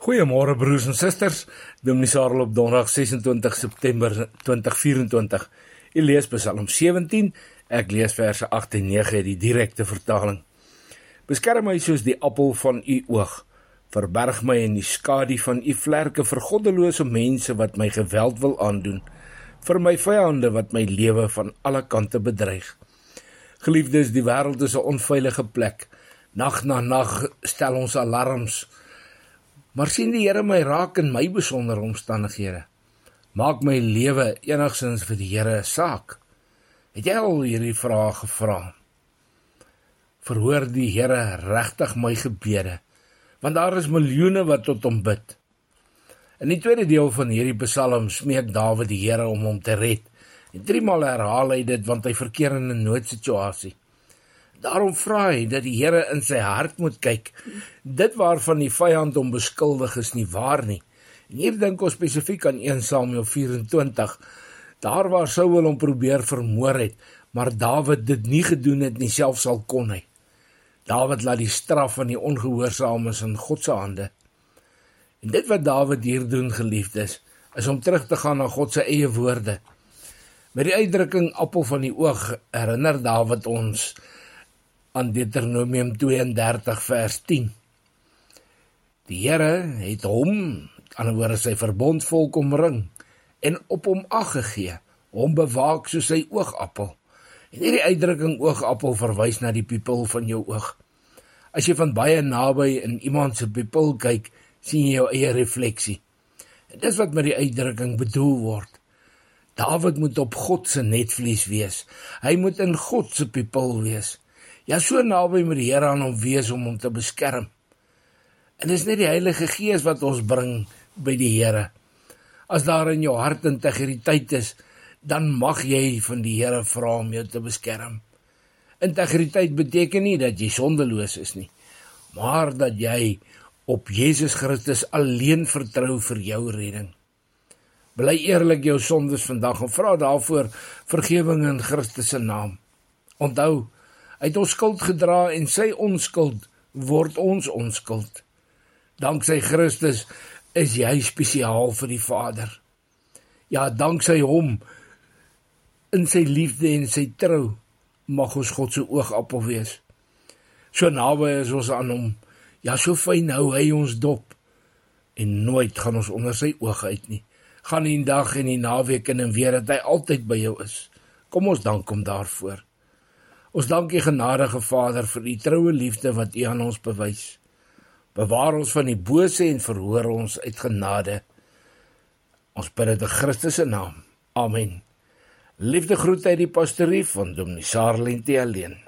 Goeiemôre broers en susters, Dominee Sarel op Donderdag 26 September 2024. Ek lees Psalm 17, ek lees verse 8 en 9 die direkte vertaling. Beskerm my soos die appel van u oog, verberg my in die skadu van u vlerke vir goddelose mense wat my geweld wil aandoen, vir my vyande wat my lewe van alle kante bedreig. Geliefdes, die wêreld is 'n onveilige plek. Nag na nag stel ons alarms. Maar sien die Here my raak in my besondere omstandighede? Maak my lewe enigstens vir die Here 'n saak? Het jy al hierdie vrae gevra? Verhoor die Here regtig my gebede, want daar is miljoene wat tot hom bid. In die tweede deel van hierdie Psalm smeek Dawid die Here om hom te red. En 3 maal herhaal hy dit, want hy verkeer in 'n noodsituasie. Daarom vra hy dat die Here in sy hart moet kyk. Dit waarvan die vyand hom beskuldig is nie waar nie. En hier dink ons spesifiek aan 1 Samuel 24, daar waar Saul hom probeer vermoor het, maar Dawid dit nie gedoen het nie, selfs al kon hy. Dawid laat die straf van die ongehoorsaames in God se hande. En dit wat Dawid hier doen, geliefdes, is om terug te gaan na God se eie woorde. Met die uitdrukking appel van die oog herinner Dawid ons aan Deuteronomium 32 vers 10. Die Here het hom, aan die ander woorde sy verbondvolk omring en op hom ag gegee, hom bewaak soos sy oogappel. En hierdie uitdrukking oogappel verwys na die pupil van jou oog. As jy van baie naby in iemand se pupil kyk, sien jy jou eie refleksie. En dis wat met die uitdrukking bedoel word. Dawid moet op God se netvlies wees. Hy moet in God se pupil wees. Ja, so naby moet die Here aan hom wees om hom te beskerm. En dis net die Heilige Gees wat ons bring by die Here. As daar in jou hart integriteit is, dan mag jy van die Here vra om jou te beskerm. Integriteit beteken nie dat jy sondeloos is nie, maar dat jy op Jesus Christus alleen vertrou vir jou redding. Bely eerlik jou sondes vandag en vra daarvoor vergewing in Christus se naam. Onthou, hy het ons skuld gedra en sy onskuld word ons onskuld. Danksy Christus is jy spesiaal vir die Vader. Ja, danksy hom, in sy liefde en sy trou, mag ons God se oogappel wees. So naby is ons aan hom, ja, so fyn hou hy ons dop, en nooit gaan ons onder sy oog uit nie. Gaan die dag en die naweek in en weer, dat hy altyd by jou is. Kom ons dank hom daarvoor. Ons dank die genadige Vader vir die troue liefde wat u aan ons bewys. Bewaar ons van die bose en verhoor ons uit genade. Ons bid dit in Christus se naam. Amen. Liefde groet uit die pastorie van Dominee Sarel alleen.